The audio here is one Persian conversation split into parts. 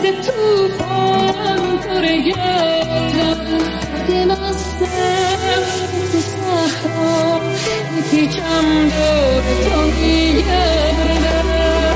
توفان تو رگتم دلستم تو صحرا میپیچم دور تو میگردم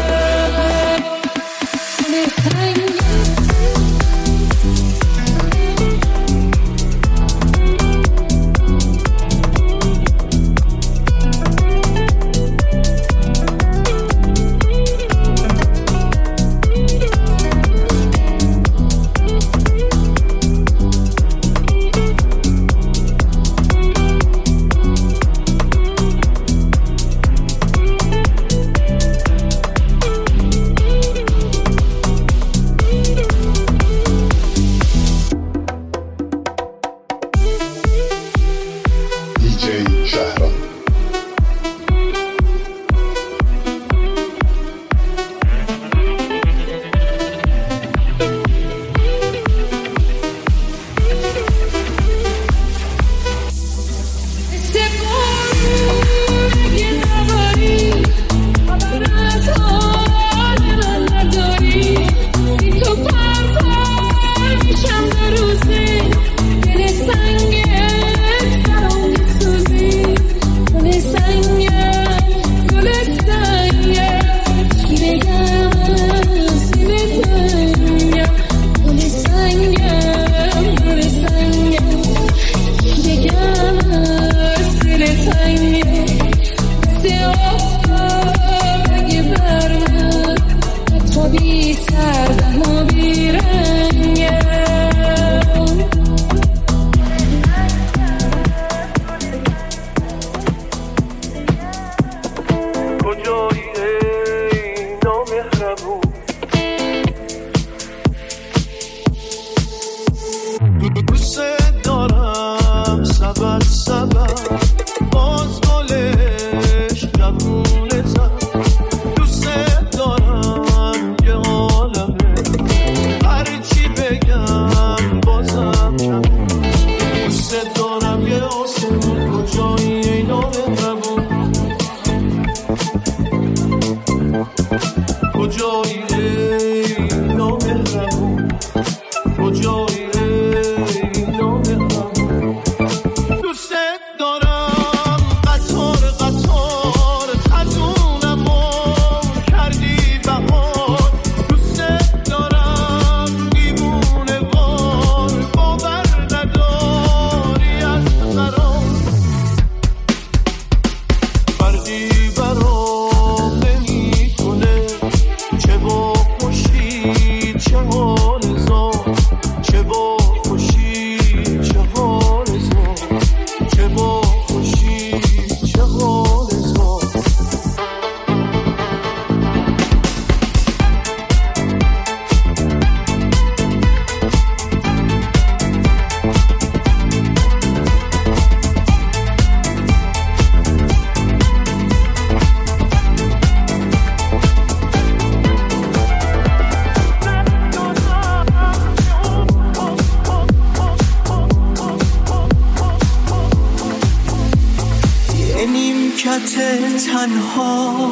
تنها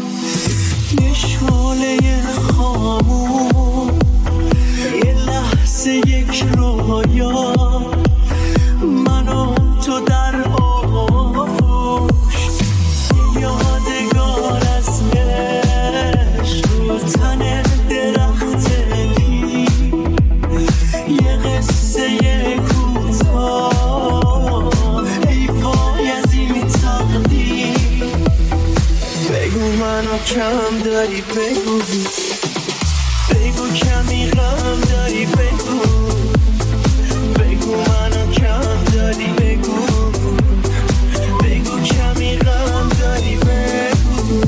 یه شعله خاموش، یه لحظه یک رویا، من و تو در آغوش، یه یادگار از عشق رو تن درخت پیر، یه قصه کوتاه، ای وای از این تقدیر. بگو منو کم داری، بگو بگو کمی غم داری، بگو بگو منو کم داری، بگو بگو کمی غم داری، بگو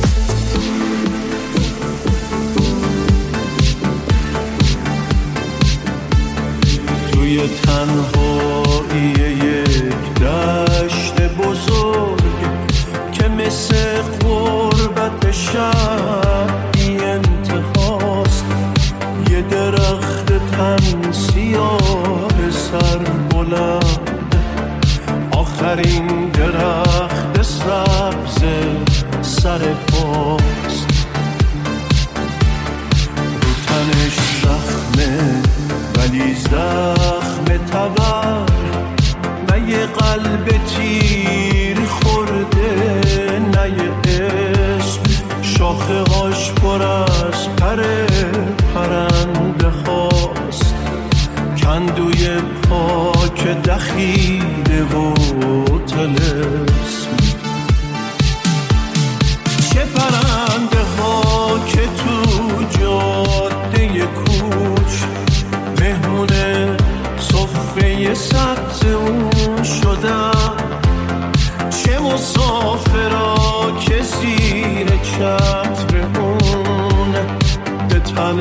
توی تنهایی یک دشت بزرگ که مثل غربت شب بی انتهاست، یه درخت تن سیاه سر بلند، آخرین درخت سبز سر پاست، رو تنش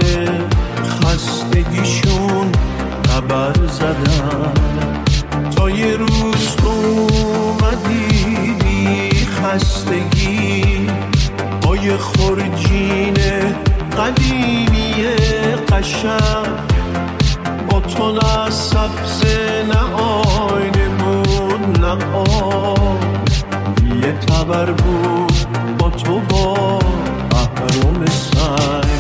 خستگیشون خبر زدن. تا یه روز تو اومدی بی خستگی با یه خورجین قدیمی قشنگ، با تو نه سبزه نه آینه بود نه آب، یه تبر بود با تو با اهرام سنگ.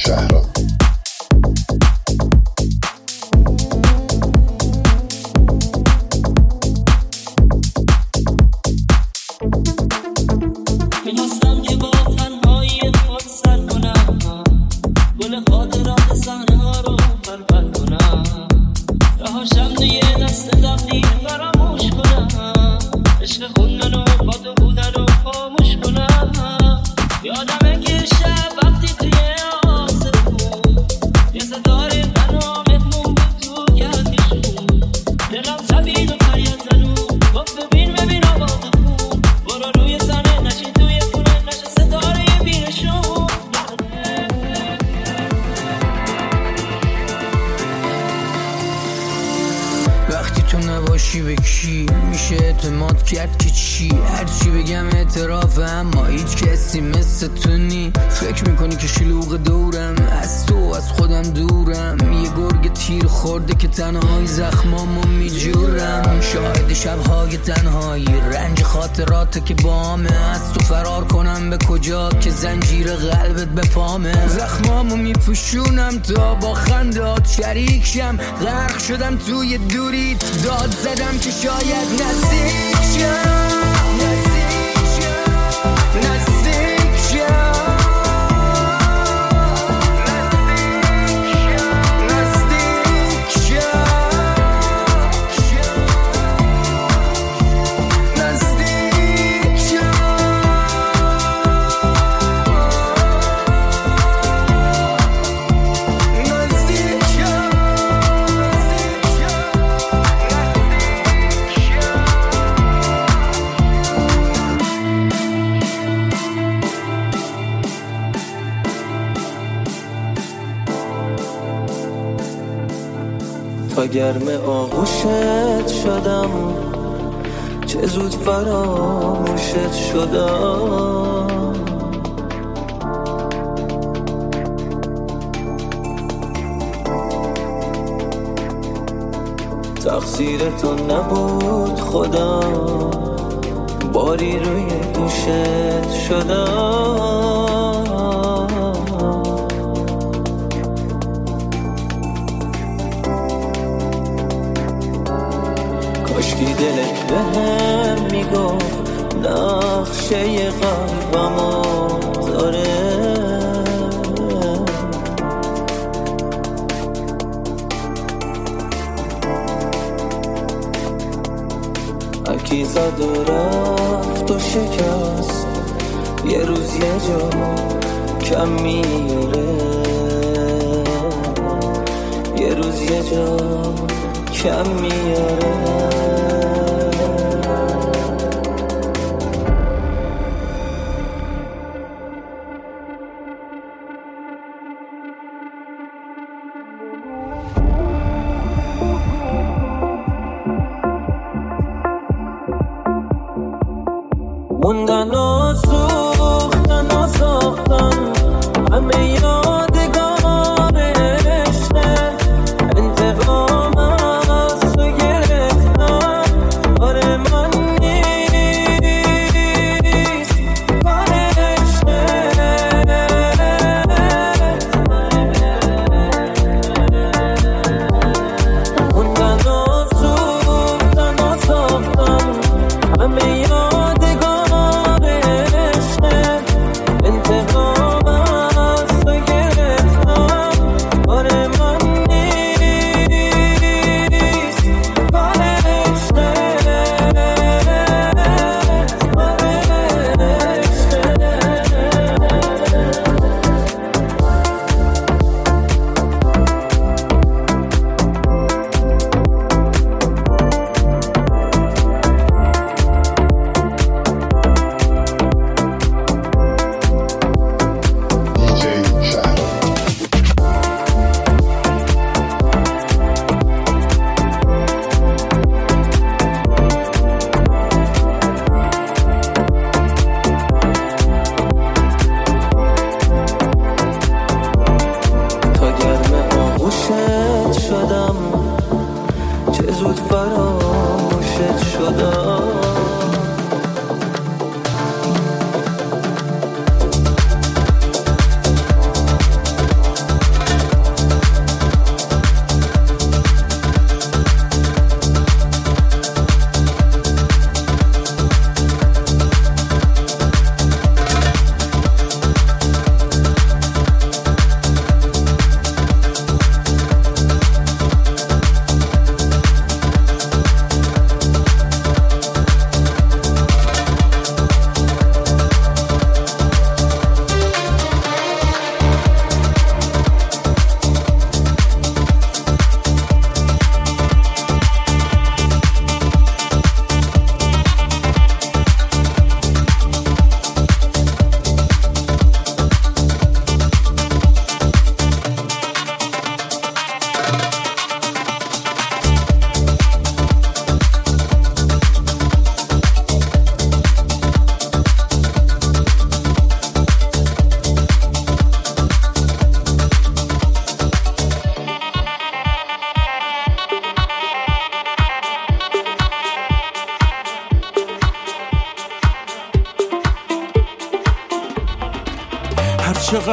شهرام. باشی به کی میشه اعتماد کرد که چی؟ هرچی بگم اعترافه اما هیچ کسی مثل تو نی. فکر میکنی که شلوغ دورم از تو از خودم دورم، یه گرگ تیر خورده که تنهای زخمامو میجورم. شاهد شبهای تنهایی رنج خاطراته که بامه، از تو فرار کنم به کجا که زنجیر قلبت به پامه. زخمامو میپوشونم تا با خندات شریک شم، غرق شدم توی دوریت داد زدم که شاید نزدیک شم. تا گرم آغوشت شدم چه زود فراموشت شدم. تقصیر تو نبود خودم باری روی دوشت شدم. کاشکی دلت بهم میگفت نقشه قلبمو داره. هرکی زد و رفت و شکست یه روز یه جا کم میاره، یه روز یه جا کم میاره. موندن و سوختن و ساختن همه یادگار عشقه. انتقام از تو گرفتم آره من نیست کار عشقه. موندن و سوختن و ساختن همه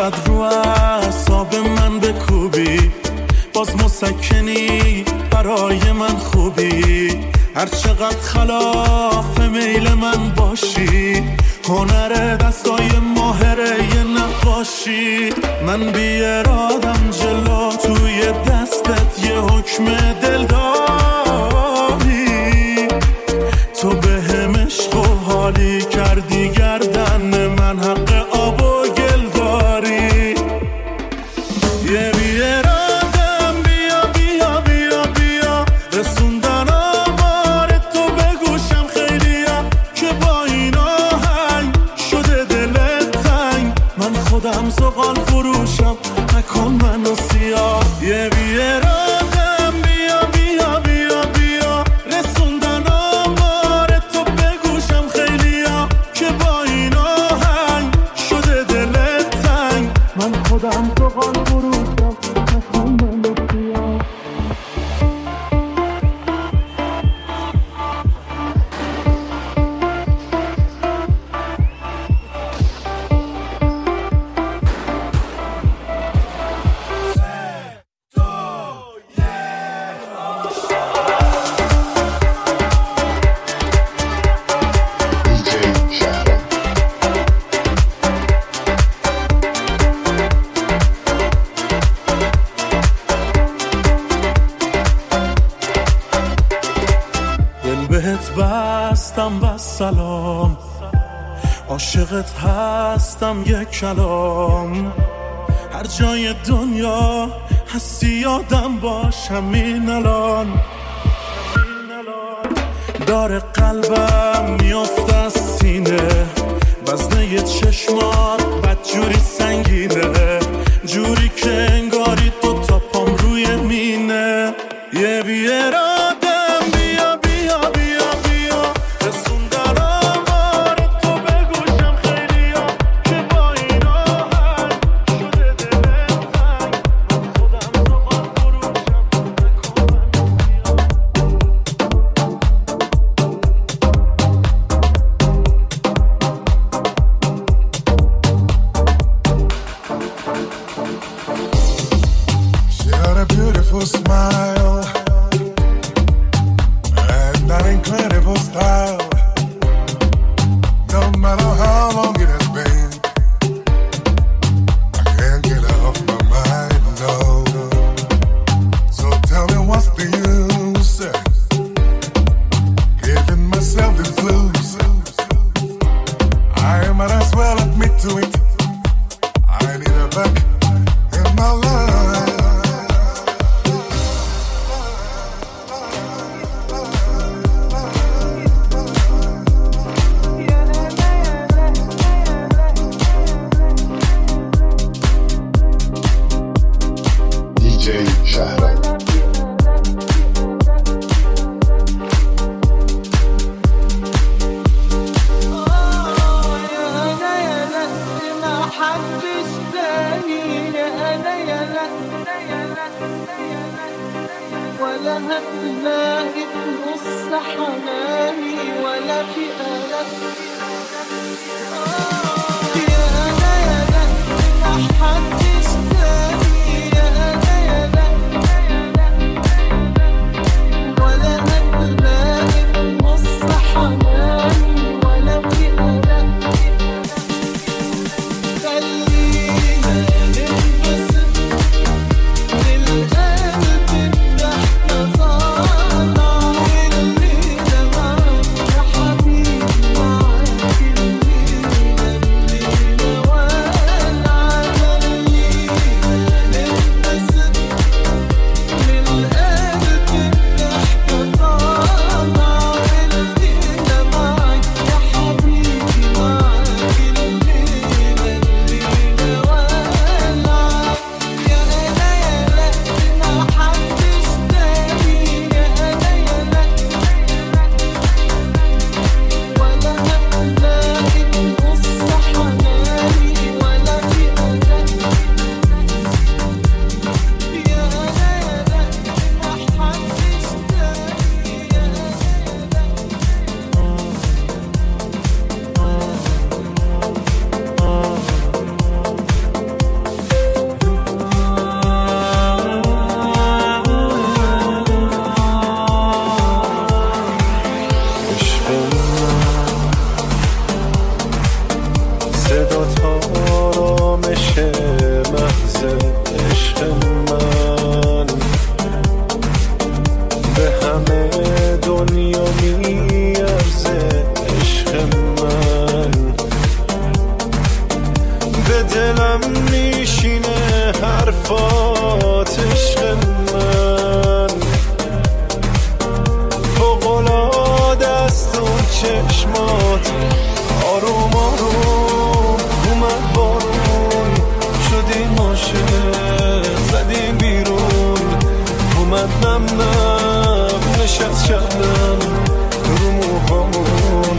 چقدر رو اعصاب من بکوبی، باز مسکنی برای من خوبی. هر چقدر خلاف میل من باشی، هنر دستای ماهره یه نقاشی. من بی ارادم جلو توی دستت یه حکم دل داری. تو به هم عشق و حالی کردی، گردن من حق آب و گل داری. یه بی ارادم بیا بیا بیا بیا، رسوندن آمار تو به گوشم خیلیا، که با این آهنگ شده دلت تنگ. من خودم زغال فروشم، نکن منو سیاه. یه بی ارادم بیا بیا بیا بیا، رسوندن آمار تو به گوشم خیلیا، که با این آهنگ شده دلت تنگ. من خودم زغال فروشم، نکن منو سیاه. بستم و سلام، عاشقت هستم یک کلام. هر جای دنیا هستی یادم باش همین الان. داره قلبم میافته از سینه، وزنه چشمات بدجوری سنگینه، جوری که انگاری تو تا پام روی مینه. یه بی ارادم بیا بیا بیا بیا، رسوندن آمار تو به گوشم خیلیا، که با این آهنگ شده دلت تنگ. من خودم زغال فروشم، نکن She had a beautiful smile and an incredible style. No matter how long it has been, I can't get her off my mind, no. So tell me what's the use giving myself the blues. I might as well admit to it, I need her back in my life. DJ Shahram. ولا هتلاقي نص حناني ولا في قلق. يا أنا يا لا ما حدش تاني، يا أنا يا لا ولا هتلاقي نص حناني ولا في قلق. خلينا ننبسط بالقلب الضحكة طالعة، والليلة معاك يا حبيبي معاك الليلة حرفات عشق من فوق‌العاده است اون چشمات آروم آروم اومد بارون شدیم عاشق زدیم بیرون اومد نم نم نشست شبنم رو موهامون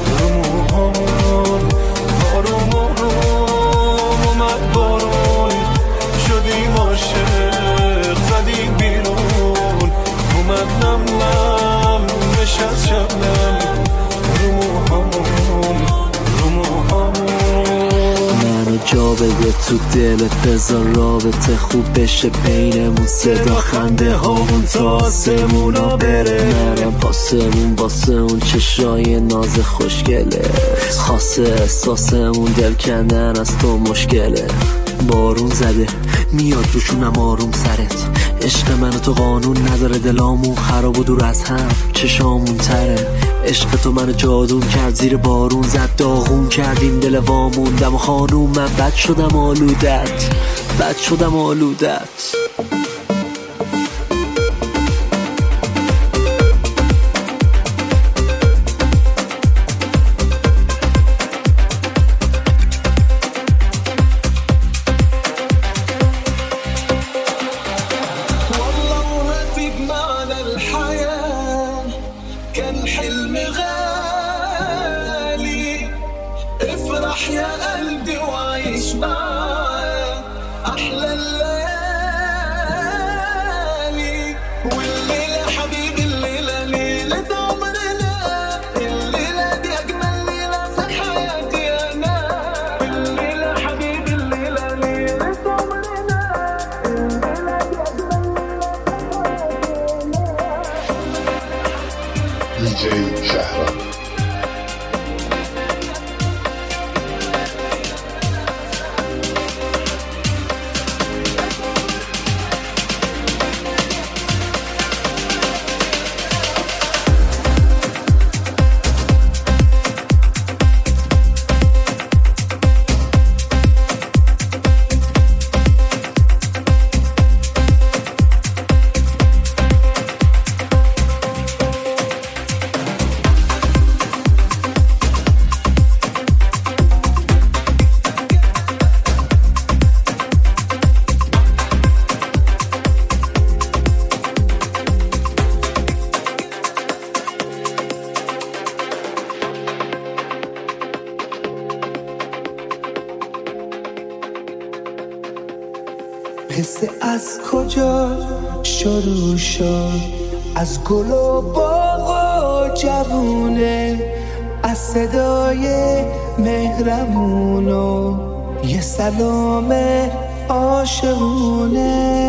آروم آروم اومد بارون شدیم عاشق زدیم بیرون اومد نم نم نشست شبنم رو موهامون منو جا بده تو دلت بذار رابطه خوب بشه بینمون صدا خنده هامون تا آسمونا بره منم پاسمون واسه اون چشای ناز خوشگله خاصه احساسمون دل کندن از تو مشکله بارون زده میاد روشونم آروم سرت عشق منو تو قانون نداره دلامون خراب و دور از هم چشامون تره عشق تو منو جادون کرد زیر بارون زد داغون کردیم دل وامون دم و خانوم من بد شدم آلودت DJ شهرام. قصه از کجا شروع شد از گل و باغ و جوونه از صدای مهرمون و یه سلام عاشقونه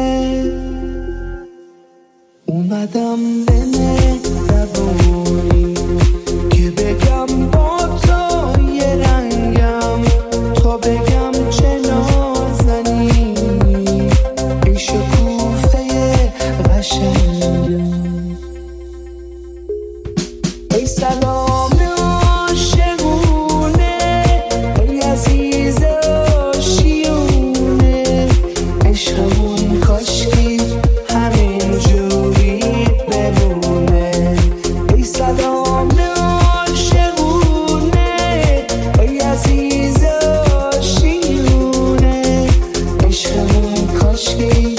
اومدم به مهربونی که بگم با تو یه رنگم تو بگم چه نازنی ای شکوفه قشنگم ای سلام عاشقونه ای عزیز آشیونه عشقمون کاشکی همین جوری بمونه ای سلام عاشقونه ای عزیز آشیونه عشقمون کاشکی